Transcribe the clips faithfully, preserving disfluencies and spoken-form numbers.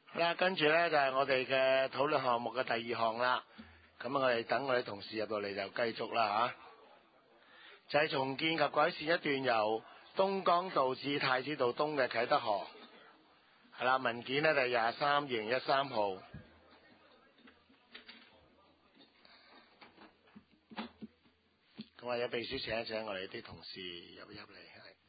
好啦，跟住咧就係、是、我哋嘅討論項目嘅第二項啦。咁我哋等我哋同事入到嚟就繼續啦吓，就係、是、重建及改善一段由東江道至太子道東嘅啟德河。係啦，文件咧就係廿三二零一三號。咁或者秘書請一請我哋啲同事入入嚟。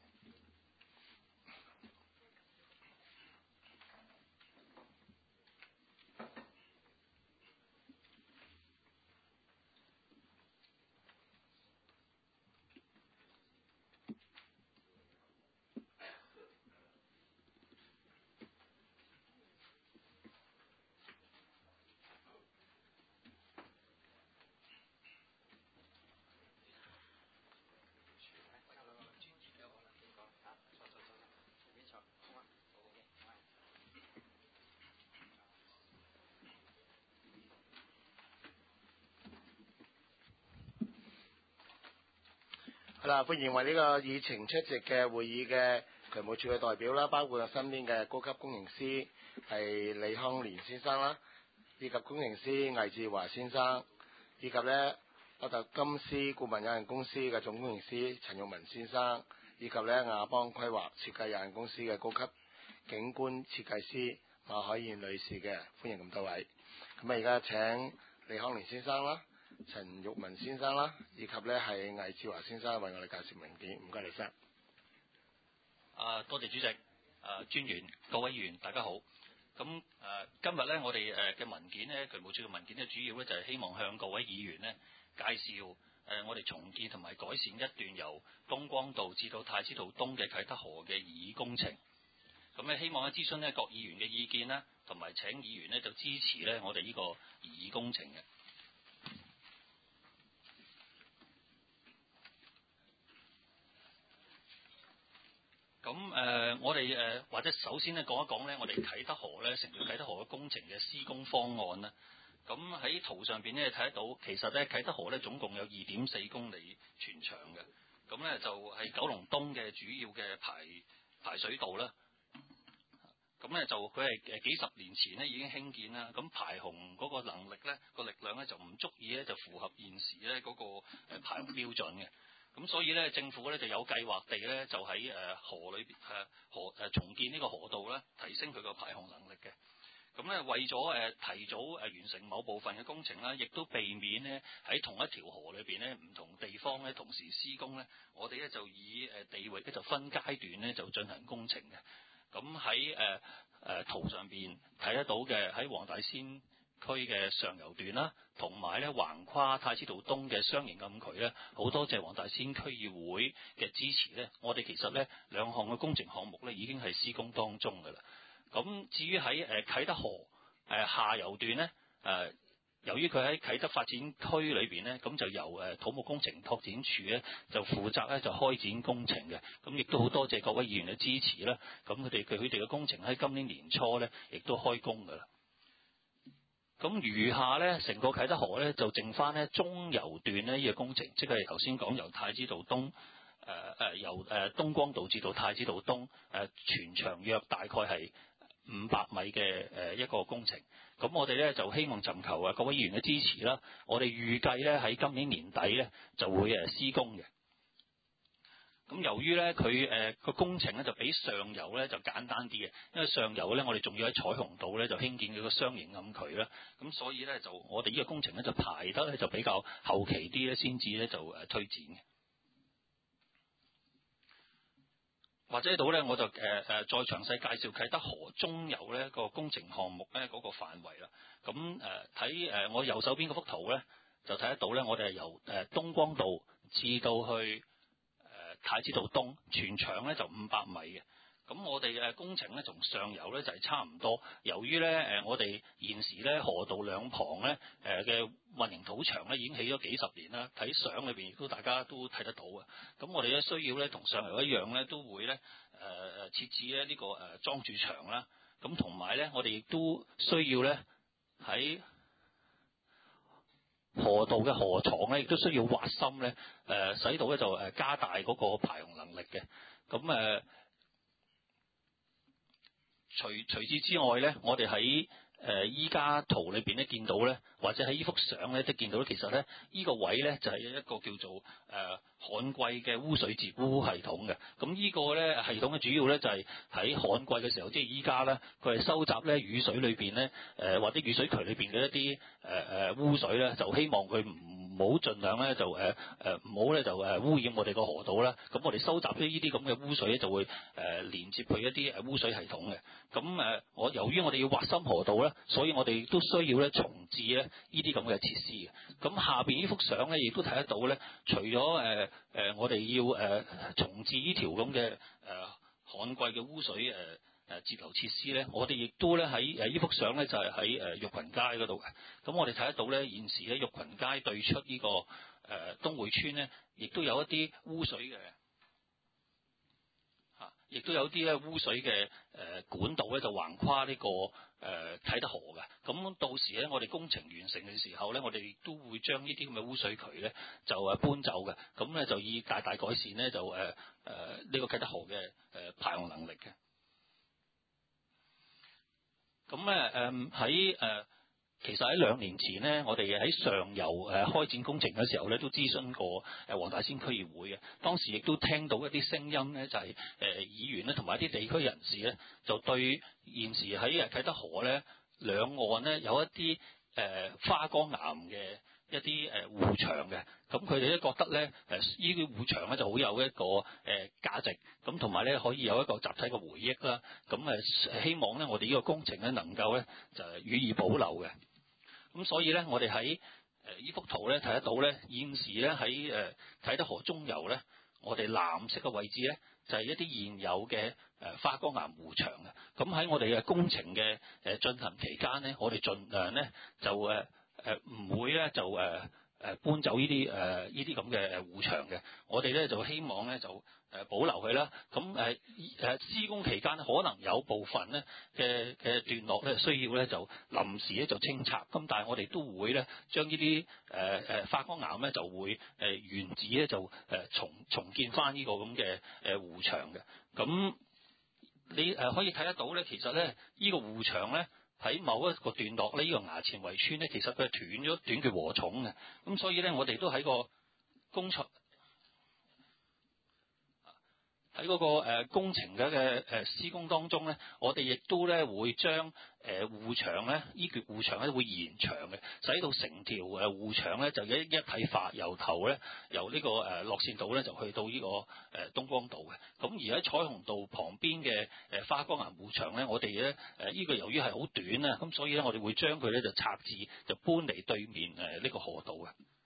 好啦，歡迎為呢個議程出席嘅會議嘅渠務署嘅代表啦，包括我身邊嘅高級工程師係李康年先生啦，以及工程師魏志華先生，以及呢柯特金斯顧問有限公司嘅總工程師陳玉文先生，以及呢亞邦規劃設計有限公司嘅高級景觀設計師馬海燕女士嘅，歡迎咁多位。咁啊，而家請李康年先生啦、陳玉文先生啦，以及呢係魏志華先生為我哋介紹文件。唔該，李生。 啊，多謝主席。啊，專員、各位議員，大家好。咁誒、啊，今日咧，我哋誒嘅文件咧，渠務署嘅文件咧，主要咧就係希望向各位議員咧介紹誒、啊、我哋重建同埋改善一段由東江道至到太子道東嘅啟德河嘅擬議工程。咁咧，希望咧諮詢咧各議員嘅意見啦，同埋請議員咧就支持咧我哋呢個擬議工程嘅。咁誒、呃，我哋誒、呃、或者首先咧講一講咧，我哋啟德河咧成條啟德河嘅工程嘅施工方案啦。咁喺圖上邊咧睇得到，其實咧啟德河咧總共有二點四公里全長嘅。咁咧就係、是、九龍東嘅主要嘅排排水道啦。咁咧就佢係誒幾十年前咧已經興建啦。咁排洪嗰個能力咧個力量咧就唔足以咧就符合現時咧嗰個誒排洪標準嘅。咁所以咧，政府咧就有計劃地咧，就喺誒河裏邊誒河誒重建呢個河道咧，提升佢個排洪能力嘅。咁咧為咗誒提早誒完成某部分嘅工程啦，亦都避免咧喺同一條河裏邊咧唔同地方咧同時施工咧，我哋咧就以誒地域咧就分階段咧就進行工程嘅。咁喺誒誒圖上邊睇得到嘅喺黃大仙區嘅上游段啦，同埋咧橫跨太子道東嘅雙型暗渠咧，好多謝黃大仙區議會嘅支持咧，我哋其實咧兩項嘅工程項目咧已經係施工當中㗎啦。咁至於喺誒啟德河誒下游段咧，誒由於佢喺啟德發展區裏邊咧，咁就由誒土木工程拓展署咧就負責咧就開展工程嘅。咁亦都好多謝各位議員嘅支持啦。咁佢哋佢佢哋嘅工程喺今年年初咧亦都開工㗎啦。咁餘下咧，成個啟德河咧就剩翻咧中游段咧呢個工程，即係頭先講由太子道東誒誒、呃、由誒東江道至到太子道東誒、呃、全長約大概係五百米嘅誒一個工程。咁我哋咧就希望尋求啊各位議員嘅支持啦。我哋預計咧喺今年年底咧就會誒施工嘅。咁由於咧佢誒個工程咧就比上游咧就簡單啲嘅，因為上游咧我哋仲要喺彩虹道咧就興建佢個雙型暗渠啦，咁所以咧就我哋呢個工程咧就排得咧就比較後期啲咧先至咧就誒推展嘅。或者到咧我就誒誒再詳細介紹啟德河中游咧個工程項目咧嗰個範圍啦。咁誒睇誒我右手邊嗰幅圖咧就睇得到咧，我哋係由誒東江道至到去太子道東全長咧就五百米嘅。咁我哋嘅工程咧從上游咧就係差唔多。由於咧誒我哋現時咧河道兩旁咧誒嘅混凝土牆咧已經起咗幾十年啦，睇相裏邊亦都大家都睇得到嘅。咁我哋咧需要咧同上游一樣咧都會咧誒誒設置咧呢個誒裝柱牆啦。咁同埋咧我哋亦都需要咧喺河道嘅河床咧，亦都需要挖深咧，誒、呃，使到咧就誒加大嗰個排洪能力嘅。咁誒除除此之外咧，我哋喺誒依家圖裏邊咧見到咧，或者喺呢幅相咧都見到咧，其實咧呢個位咧就係一個叫做誒旱季嘅污水截污系統嘅。咁呢個咧系統嘅主要咧就係喺旱季嘅時候，即係依家咧，佢係收集咧雨水裏邊咧誒或者雨水渠裏邊嘅一啲誒誒污水咧，就希望佢唔唔好盡量咧就誒誒唔好咧就誒污染我哋個河道啦。咁我哋收集咗呢啲咁嘅污水咧，就會誒、呃、連接去一啲誒污水系統嘅。咁誒我由於我哋要挖深河道咧，所以我哋都需要咧重置咧呢啲咁嘅設施嘅。咁下邊呢幅相咧，亦都睇得到咧，除咗誒誒我哋要誒、呃、重置呢條咁嘅誒旱季嘅污水誒誒、呃、截流設施咧，我哋亦都咧喺誒呢幅相咧就係喺誒玉群街嗰度嘅。咁我哋睇得到咧，現時咧玉群街對出呢、呢個誒、呃、東匯村咧，亦都有一啲污水嘅。亦都有啲咧污水嘅誒管道咧，就橫跨呢個誒啟德河嘅。咁到時咧，我哋工程完成嘅時候咧，我哋亦都會將呢啲咁嘅污水渠咧就誒搬走嘅。咁咧就以大大改善咧就誒誒呢個啟德河嘅誒排洪能力嘅。咁咧誒喺誒。其實喺兩年前呢，我哋喺上游誒開展工程嘅時候咧，都諮詢過誒黃大仙區議會嘅。當時亦都聽到一啲聲音咧，就係誒議員咧同埋一啲地區人士咧，就對現時喺誒啟德河咧兩岸咧有一啲誒花崗岩嘅一啲誒護牆嘅。咁佢哋咧覺得咧誒呢啲護牆咧就好有一個誒價值，咁同埋咧可以有一個集體嘅回憶啦。咁誒希望咧我哋呢個工程咧能夠咧就係予以保留嘅。咁所以咧，我哋喺誒呢幅圖咧睇得到咧，現時咧喺誒啟德河中游咧，我哋藍色嘅位置咧就係、是、一啲現有嘅誒花崗岩護牆嘅。咁喺我哋嘅工程嘅誒進行期間咧，我哋盡量咧就誒誒唔會咧就誒誒搬走呢啲誒呢啲咁嘅誒護牆嘅。我哋咧就希望咧就誒保留佢啦。咁誒誒施工期間可能有部分咧嘅嘅段落咧需要咧就臨時咧就清拆。咁但係我哋都會咧將呢啲誒誒花崗岩咧就會誒原址咧就誒重重建翻呢個咁嘅誒護牆嘅。咁你誒可以睇得到咧，其實咧呢個護牆咧喺某一個段落呢，呢個衙前圍村咧，其實佢係斷咗斷絕禾蟲嘅。咁所以咧，我哋都喺個工程。喺嗰個誒工程嘅嘅誒施工當中咧，我哋亦都咧會將誒護牆咧，呢橛護牆咧會延長嘅，使到成條誒護牆咧就一一體化，由頭咧由呢個誒樂善道咧就去到呢個誒東光道嘅。咁而喺彩虹道旁邊嘅誒花崗岩護牆咧，我哋咧誒呢個由於係好短啊，咁所以咧我哋會將佢咧就拆置，就搬嚟對面誒呢個河道嘅。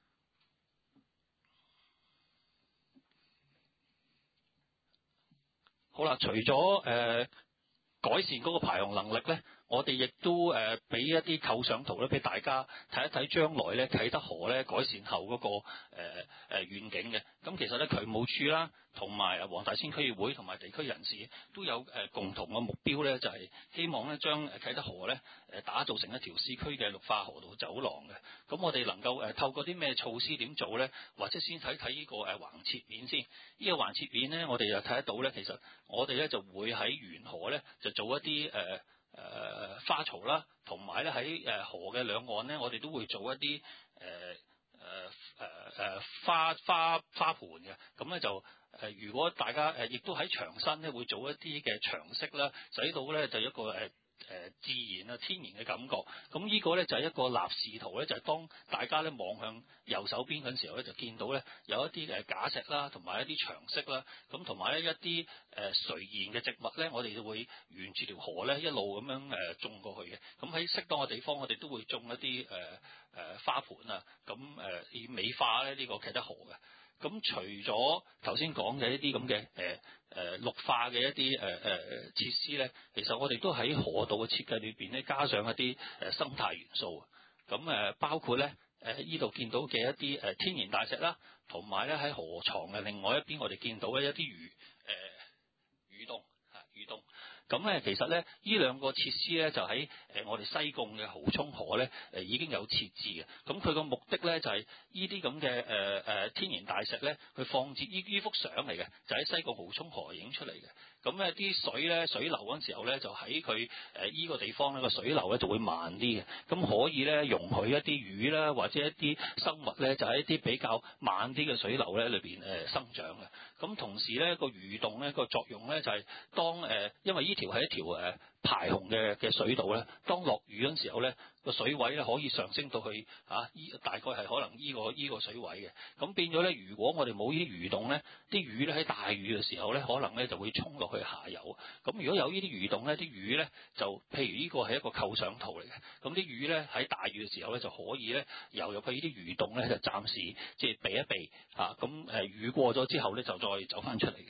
好啦，除咗誒、呃、改善嗰個排洪能力咧，我哋亦都誒俾、呃、一啲構想圖咧，俾大家睇一睇將來咧啟德河咧改善後嗰、那個誒誒、呃呃、遠景嘅。咁其實咧渠務署啦，同埋黃大仙區議會同埋地區人士都有誒、呃、共同嘅目標咧，就係、是、希望咧將啟德河咧誒打造成一條市區嘅綠化河道走廊嘅。咁我哋能夠誒、呃、透過啲咩措施點做咧？或者先睇睇呢個誒橫切面先。呢、這個橫切面咧，我哋就睇得到咧，其實我哋咧就會喺沿河咧就做一啲誒誒花槽啦，同埋咧喺誒河嘅兩岸咧，我哋都會做一啲誒誒誒誒花花花盆嘅。咁咧就誒、呃，如果大家誒亦都喺牆身咧會做一啲嘅牆飾啦，使到咧就一個誒。呃誒、呃、自然啊，天然嘅感覺。咁呢個咧就係、是、一個立視圖咧，就係、是、當大家咧望向右手邊嗰陣時候咧，就見到咧有一啲誒假石啦，同埋一啲牆飾啦。咁同埋咧一啲誒垂涎嘅植物咧，我哋就會沿住條河咧一路咁樣誒種過去嘅。咁喺適當嘅地方，我哋都會種一啲誒誒花盆啊，咁誒以美化咧呢個啟德河嘅。咁除咗頭先講嘅一啲咁嘅誒誒綠化嘅一啲誒誒設施咧，其實我哋都喺河道嘅設計裏邊咧加上一啲誒生態元素。咁誒包括咧誒依度見到嘅一啲誒天然大石啦，同埋咧喺河床嘅另外一邊，我哋見到咧一啲魚誒魚洞嚇魚洞。咁咧其實咧呢兩個設施咧就喺誒我哋西貢嘅蠔涌河咧誒已經有設置嘅。咁佢個目的咧就係呢啲咁嘅誒誒天然大石咧去放置呢呢幅相嚟嘅，就喺西貢蠔涌河影出嚟嘅。 咁咧啲水咧水流嗰陣時候咧，就喺佢誒依個地方咧個水流咧就會慢啲嘅，咁可以咧容許一啲魚啦或者一啲生物咧就喺一啲比較慢啲嘅水流咧裏邊誒生長嘅。咁同時咧個魚洞咧個作用咧就係當誒，因為呢條係一條誒排洪嘅嘅水道咧，當落雨嗰陣時候咧個水位咧可以上升到去啊依大概係可能依個依個水位嘅。咁變咗咧，如果我哋冇呢啲魚洞咧，啲魚咧喺大雨嘅時候咧，可能咧就會衝落去下游。咁如果有呢啲魚洞咧，啲魚咧就譬如呢個係一個構想圖嚟嘅，咁啲魚咧喺大雨嘅時候咧就可以咧游入去呢啲魚洞咧，就暫時即係避一避嚇。咁誒雨過咗之後咧，就再走翻出嚟嘅。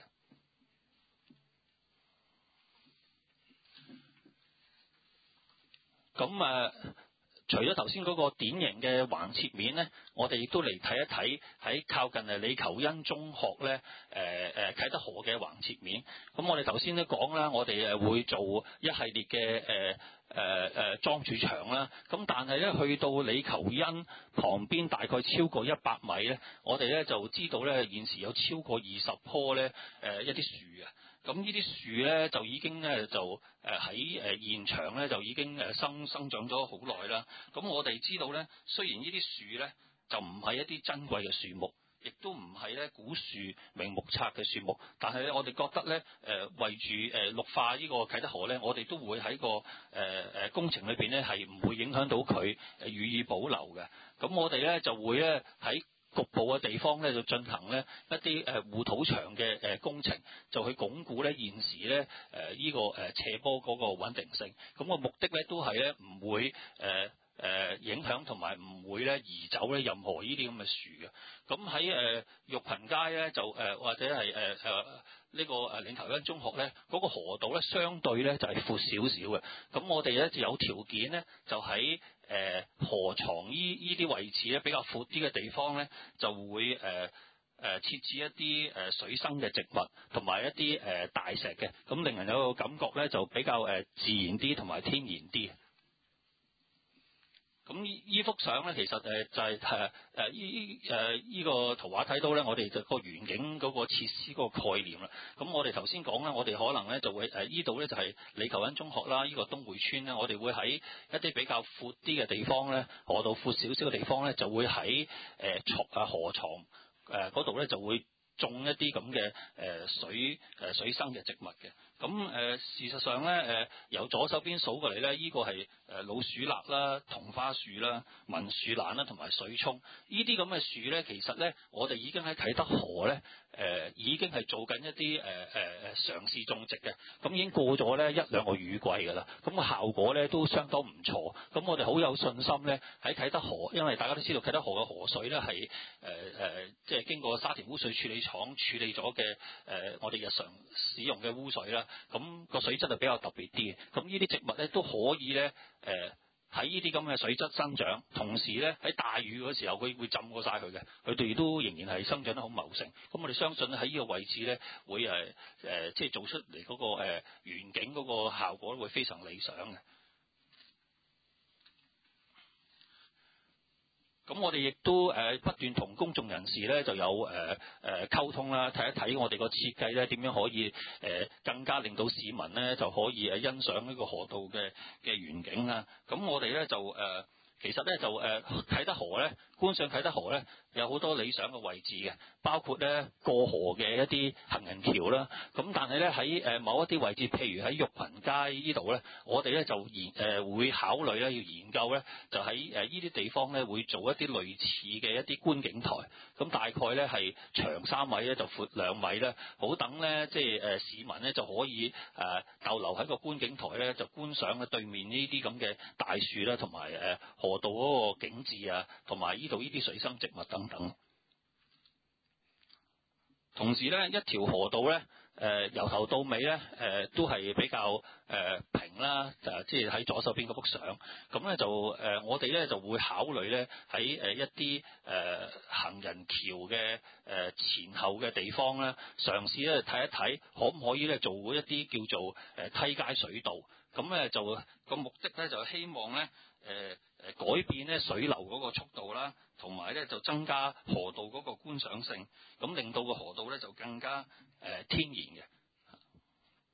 咁誒、呃，除咗頭先嗰個典型嘅橫切面咧，我哋亦都嚟睇一睇喺靠近誒李求恩中學咧，誒、呃、誒啟德河嘅橫切面。咁我哋頭先都講啦，我哋誒會做一系列嘅誒誒誒樁柱牆啦。咁但係咧去到李求恩旁邊大概超過一百米咧，我哋咧就知道咧現時有超過二十棵咧誒一啲樹啊。咁呢啲樹咧就已經咧就誒喺誒現場咧就已經誒生生長咗好耐啦。咁我哋知道咧，雖然呢啲樹咧就唔係一啲珍貴嘅樹木，亦都唔係咧古樹名木冊嘅樹木，但係咧我哋覺得咧誒為住誒綠化呢個啟德河咧，我哋都會喺個誒誒工程裏邊咧係唔會影響到佢誒予以保留嘅。咁我哋咧就會咧喺局部嘅地方咧就進行咧一啲誒護土牆嘅誒工程，就去鞏固咧現時咧誒依個誒斜坡嗰個穩定性。咁個目的咧都係咧唔會誒誒影響同埋唔會咧移走咧任何呢啲咁嘅樹嘅。咁喺誒玉屏街咧就誒或者係誒誒呢個誒李求恩中學咧嗰個河道咧相對咧就係闊少少嘅。咁我哋咧就有條件咧就喺誒、呃、河床依依啲位置咧比較闊啲嘅地方咧，就會誒誒、呃呃、設置一啲誒水生嘅植物，同埋一啲誒、呃、大石嘅，咁令人有個感覺咧就比較誒、呃、自然啲同埋天然啲。咁呢依幅相咧，其實誒就係誒誒依誒依個圖畫睇到咧，我哋就個園景嗰個設施嗰個概念啦。咁我哋頭先講咧，我哋可能咧就會誒依度咧就係李求恩中學啦，呢、這個東匯村咧，我哋會喺一啲比較闊啲嘅地方咧，河道闊少少嘅地方咧，就會喺誒床啊河床誒嗰度咧就會種一啲咁嘅誒水誒水生嘅植物嘅。咁誒、呃、事實上咧，誒、呃、由左手邊數過嚟咧，呢、這個係誒老鼠蠟啦、桐花樹啦、文樹蘭啦，同埋水葱。呢啲咁嘅樹咧，其實咧，我哋已經喺啟德河咧，誒、呃、已經係做緊一啲誒誒誒嘗試種植嘅。咁已經過咗咧一兩個雨季㗎啦。咁個效果咧都相當唔錯。咁我哋好有信心咧，喺啟德河，因為大家都知道啟德河嘅河水咧係誒誒，即係經過沙田污水處理廠處理咗嘅誒，我哋日常使用嘅污水啦。咁個水質就比較特別啲嘅，咁呢啲植物咧都可以咧，誒喺呢啲咁嘅水質生長，同時咧喺大雨嗰時候佢會浸過晒佢嘅，佢哋都仍然係生長得好茂盛。咁我哋相信喺呢個位置咧會誒誒、呃，即係做出嚟嗰、那個誒、呃、園景嗰個效果會非常理想嘅。咁我哋亦都誒不斷同公眾人士咧就有誒誒溝通啦，睇一睇我哋個設計咧點樣可以誒更加令到市民咧就可以誒欣賞呢個河道嘅嘅園景啦。咁我哋咧就誒其實咧就誒啟德河咧觀賞啟德河咧有好多理想嘅位置嘅，包括咧過河嘅一啲行人橋啦。咁但係咧喺誒某一啲位置，譬如喺玉屏街呢度咧，我哋咧就研誒會考慮咧要研究咧，就喺誒呢啲地方咧會做一啲類似嘅一啲觀景台。咁大概咧係長三米咧就闊兩米咧，好等咧即係誒市民咧就可以誒逗留喺個觀景台咧就觀賞咧對面呢啲咁嘅大樹啦，同埋誒河道嗰個景緻啊，同埋呢度呢啲水生植物等等。同時咧，一條河道咧，誒、呃、由頭到尾咧，誒、呃、都係比較誒、呃、平啦，就即係喺左手邊嗰幅相。咁咧就誒、呃，我哋咧就會考慮咧喺誒一啲誒、呃、行人橋嘅誒、呃、前後嘅地方咧，嘗試咧睇一睇可唔可以咧做一啲叫做誒梯階水道。咁咧就個目的咧就希望咧誒誒改變咧水流嗰個速度啦，同埋咧就增加河道嗰個觀賞性，咁令到個河道咧就更加誒、呃、天然嘅。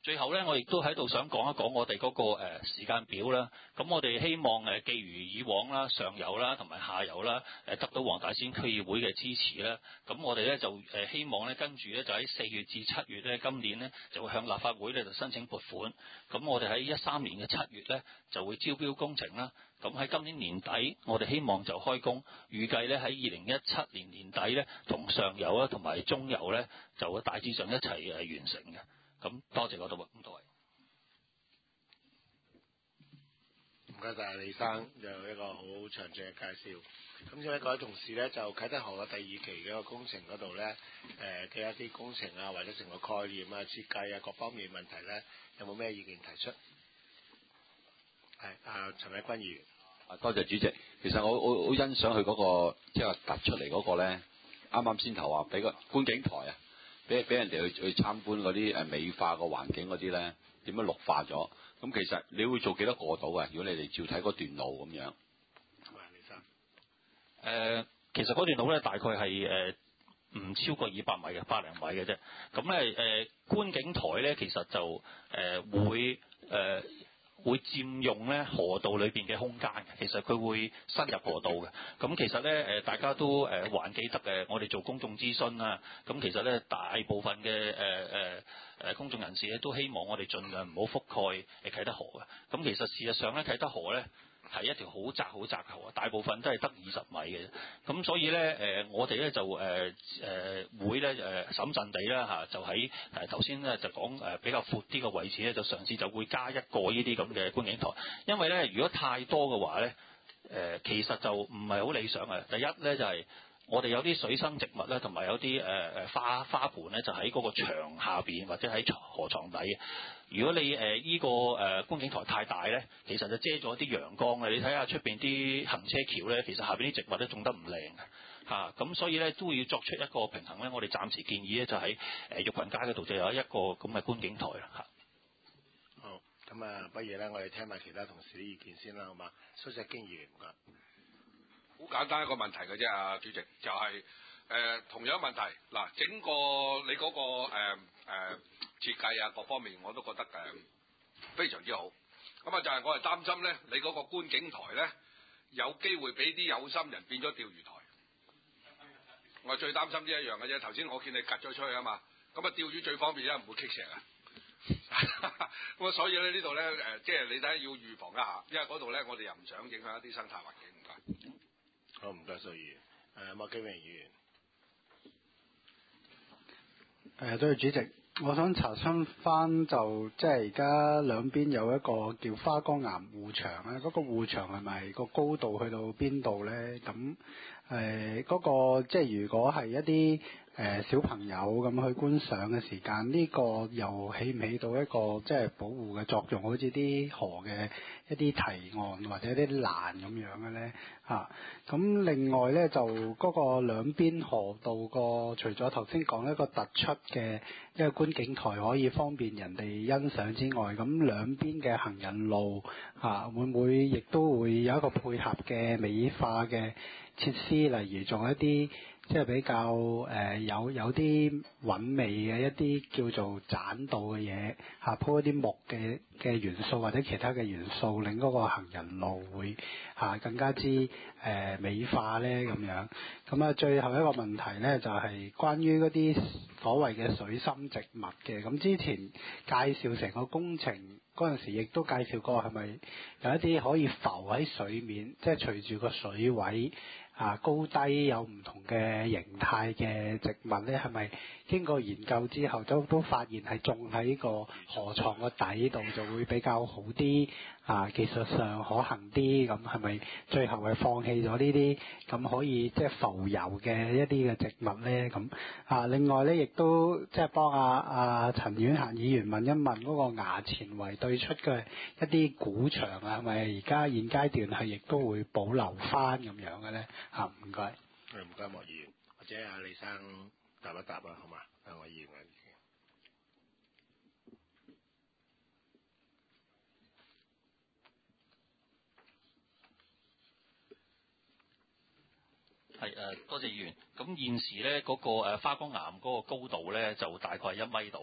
最後咧，我亦都喺度想講一講我哋嗰個誒時間表啦。咁我哋希望誒，既如以往啦，上游啦同埋下游啦，誒得到黃大仙區議會嘅支持啦。咁我哋咧就誒希望咧，跟住咧就喺四月至七月咧，今年咧就會向立法會咧就申請撥款。咁我哋喺一三年嘅七月咧就會招標工程啦。咁喺今年年底，我哋希望就開工，預計咧喺二零一七年年底咧，同上游啦同埋中游咧就會大致上一齊誒完成嘅。咁多謝嗰度咁多位。 唔該晒李生，有一個好詳盡嘅介紹。咁呢位各位同事咧，就啟德河嘅第二期嘅一個工程嗰度咧，誒嘅一啲工程啊，或者成個概念啊、設計啊各方面問題咧，有冇咩意見提出？係啊，陳偉君議員。 啊，多謝主席。其實我我好欣賞佢嗰個即係突出嚟嗰個咧，啱啱先頭話俾個觀景台啊，俾俾人哋去去參觀嗰啲誒美化個環境嗰啲咧，點樣綠化咗？咁其實你會做幾多個到啊？如果你哋照睇嗰段路咁樣。 係李生。誒、 呃，其實嗰段路咧大概係誒唔超過二百米嘅，百零米嘅啫。咁咧誒觀景台咧其實就誒、呃、會誒。呃會佔用咧河道裏邊嘅空間嘅，其實佢會伸入河道嘅。咁其實咧誒，大家都誒還記得嘅，我哋做公眾諮詢啦。咁其實咧，大部分嘅誒誒誒公眾人士咧都希望我哋盡量唔好覆蓋誒啟德河嘅。咁其實事實上咧，啟德河咧係一條好窄好窄嘅河，大部分都係得二十米嘅。咁所以咧誒、呃，我哋咧就誒誒、呃、會咧誒審慎地啦嚇，就喺誒頭先咧就講誒比較闊啲嘅位置咧，就嘗試就會加一個呢啲咁嘅觀景台。因為咧，如果太多嘅話咧，誒、呃、其實就唔係好理想嘅。第一咧就係、是、我哋有啲水生植物咧，同埋有啲誒誒花花盆咧，就喺嗰個牆下邊或者喺河床底。如果你誒依、呃這個誒、呃、觀景台太大咧，其實就遮咗啲陽光嘅。你睇下出邊啲行車橋咧，其實下邊啲植物都種得唔靚嘅嚇。咁、啊、所以咧都要作出一個平衡咧。我哋暫時建議咧就喺誒玉群街嗰度就有一個咁嘅觀景台啦嚇。 好，咁啊，不如咧我哋聽埋其他同事啲意見先啦，好嘛？蘇錫經議員唔該。 好簡單一個問題嘅啫，啊主席，就係、是、誒、呃、同樣問題嗱，整個你嗰、那個誒誒、呃呃、設計啊各方面我都覺得誒、呃、非常之好。咁啊就係我係擔心咧，你嗰個觀景台咧有機會俾啲有心人變咗釣魚台。我係最擔心呢一樣嘅啫。頭先我見你趌咗出去啊嘛，咁啊釣魚最方便因為唔會棘石啊。咁啊所以咧呢度咧誒，即係你睇下要預防一下，因為嗰度咧我哋又唔想影響一啲生態環境。唔該。 好，唔該蘇議員。誒，麥基榮議員。 誒，多謝主席。我想查詢翻就即係而家兩邊有一個叫花崗岩護牆咧，嗰、那個護牆係咪個高度去到邊度咧？咁誒嗰個即係如果係一啲誒、呃、小朋友咁去觀賞嘅時間，呢、這個又起唔起到一個即係保護嘅作用？好似啲河嘅一啲堤岸或者啲欄咁樣嘅咧嚇。咁、啊、另外咧就嗰個兩邊河道個，除咗頭先講一個突出嘅一個觀景台可以方便人哋欣賞之外，咁兩邊嘅行人路嚇、啊、會唔會亦都會有一個配合嘅美化嘅設施，例如做一啲即係比較誒、呃、有有啲韻味嘅一啲叫做棧道嘅嘢嚇，鋪一啲木嘅嘅元素或者其他嘅元素，令嗰個行人路會嚇、啊、更加之誒、呃、美化咧咁樣。咁啊，最後一個問題咧就係、是、關於嗰啲所謂嘅水深植物嘅。咁之前介紹成個工程嗰陣時，亦都介紹過係咪有一啲可以浮喺水面，即係隨住個水位啊高低有唔同嘅形態嘅植物咧，係咪經過研究之後都都發現係種喺個河床個底度就會比較好啲啊，技術上可行啲？咁係咪最後係放棄咗呢啲咁可以即係浮游嘅一啲嘅植物咧？咁啊，另外咧亦都即係幫阿阿陳婉嫻議員問一問嗰個衙前圍對出嘅一啲古牆啊，係咪而家現階段係亦都會保留翻咁樣嘅咧？嚇，唔該。 誒，唔該莫議員，或者阿李生答一答啦，好嘛？兩位議員嘅意見。係誒，多謝議員。咁現時咧嗰個誒花崗岩嗰個高度咧就大概係一米度。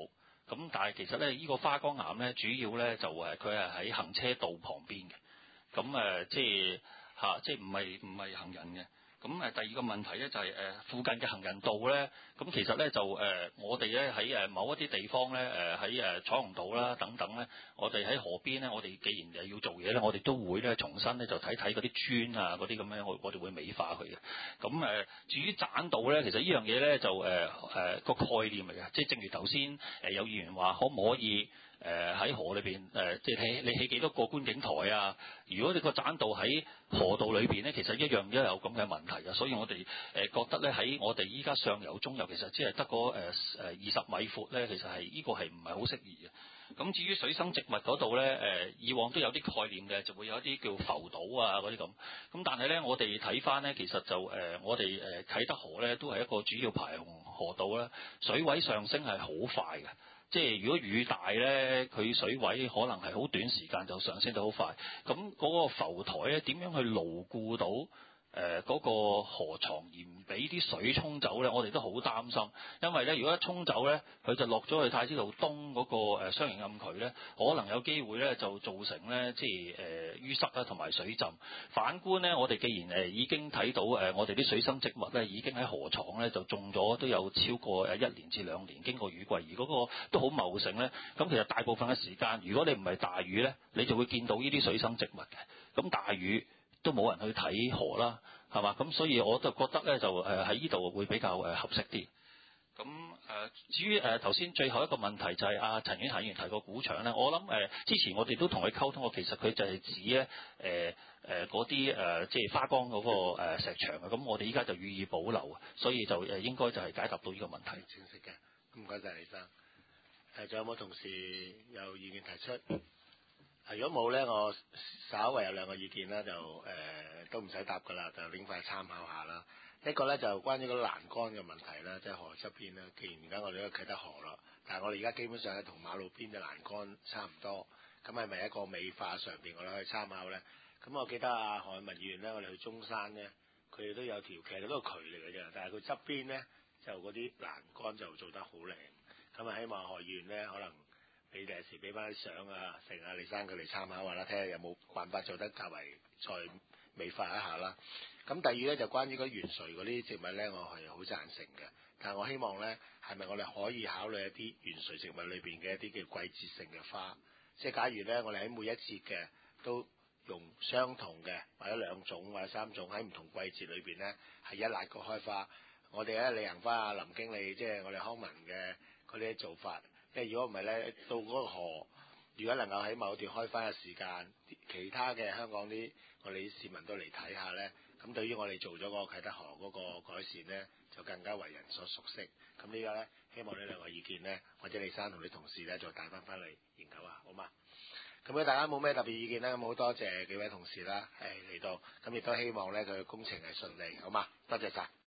咁但係其實咧，呢、這個花崗岩咧，主要咧就誒佢係喺行車道旁邊嘅。咁誒、呃、即係嚇、啊，即係唔係唔係行人嘅。咁誒第二個問題咧就係、是、誒、呃、附近嘅行人道咧，咁其實咧就誒、呃、我哋咧喺誒某一啲地方咧誒喺誒彩虹道啦等等咧，我哋喺河邊咧，我哋既然誒要做嘢咧，我哋都會咧重新咧就睇睇嗰啲磚啊嗰啲咁樣，我我哋會美化佢嘅。咁誒、呃、至於棧道咧，其實呢樣嘢咧就誒誒個概念嚟嘅，即係正如頭先誒有議員話，可唔可以？誒喺、呃、河裏邊誒，即係你你起幾多個觀景台啊？如果你個棧道喺河道裏邊咧，其實一樣都有咁嘅問題嘅。所以我哋誒、呃、覺得咧，喺我哋依家上游中游，其實只係得個誒誒二十米闊咧，其實係呢、這個係唔係好適宜嘅。咁至於水生植物嗰度咧，誒、呃、以往都有啲概念嘅，就會有一啲叫浮島啊嗰啲咁。咁但係咧，我哋睇翻咧，其實就誒、呃、我哋誒啟德河咧，都係一個主要排洪河道啦，水位上升係好快嘅。即係如果雨大咧，佢水位可能係好短時間就上升得好快。咁嗰個浮台咧，點樣去牢固到誒嗰、呃嗰個河床而唔俾啲水沖走咧？我哋都好擔心，因為咧如果一沖走咧，佢就落咗去太子道東嗰個誒雙型暗渠咧，可能有機會咧就造成咧即係誒淤塞啦同埋水浸。反觀咧，我哋既然誒已經睇到誒我哋啲水生植物咧已經喺河床咧就種咗都有超過誒一年至兩年，經過雨季，而嗰個都好茂盛咧。咁其實大部分嘅時間，如果你唔係大雨咧，你就會見到呢啲水生植物嘅。咁大雨都冇人去睇河啦，係嘛？咁所以我就覺得咧就誒喺呢度會比較誒合適啲。咁誒、呃、至於誒頭先最後一個問題就係阿陳婉嫻議員提過古牆咧，我諗誒、呃、之前我哋都同佢溝通過，其實佢就係指咧誒誒嗰啲誒即係花崗嗰、那個、呃、石牆嘅，咁我哋依家就予以保留，所以就誒應該就係解答到呢個問題。 清晰嘅，唔該晒李生。誒，仲有冇同事有意見提出？如果冇咧，我稍為有兩個意見啦，就誒、呃、都唔使答噶啦，就拎翻去參考下啦。一個咧就關於嗰個欄杆嘅問題啦，即係河側邊啦。既然而家我哋都啟德河啦，但係我哋而家基本上咧同馬路邊嘅欄杆差唔多，咁係咪一個美化上邊我哋可以參考咧？咁我記得阿何偉文議員咧，我哋去中山咧，佢哋都有條其實都係渠嚟嘅啫，但係佢側邊咧就嗰啲欄杆就做得好靚。咁啊，希望何議員咧可能你第時俾翻啲相啊，成啊李生佢哋參考下啦，睇下有冇辦法做得較為再美化一下啦。咁第二咧就關於嗰圓錘嗰啲植物咧，我係好贊成嘅。但係我希望咧，係咪我哋可以考慮一啲圓錘植物裏邊嘅一啲叫季節性嘅花？即係假如咧，我哋喺每一節嘅都用相同嘅或者兩種或者三種喺唔同季節裏邊咧，係一辣個開花。我哋咧履行翻阿林經理，即係我哋康文嘅嗰啲做法。即係如果唔係咧，到嗰個河，如果能夠喺某一段開花嘅時間，其他嘅香港啲我哋啲市民都嚟睇下咧，咁對於我哋做咗個啟德河嗰個改善咧，就更加為人所熟悉。咁呢個咧，希望呢兩個意見咧，或者李生同啲同事咧，再帶翻翻嚟研究下，好嘛？咁如果大家冇咩特別意見咧，咁好多謝幾位同事啦，係嚟到，咁亦都希望咧佢工程係順利，好嘛？多謝晒。